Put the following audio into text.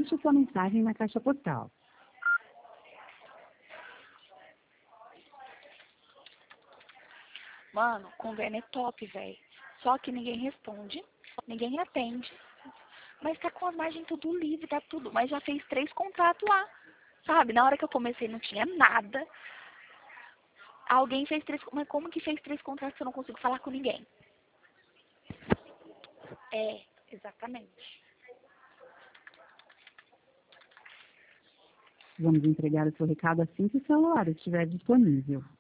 Deixe sua mensagem na caixa postal. Mano, convênio é top, velho. Só que ninguém responde, ninguém atende. Mas tá com as margens tudo livre, tá tudo. Mas já fez 3 contratos lá, sabe? Na hora que eu comecei não tinha nada. Alguém fez 3... Mas como que fez 3 contratos se eu não consigo falar com ninguém? É, exatamente. Vamos entregar o seu recado assim que o celular estiver disponível.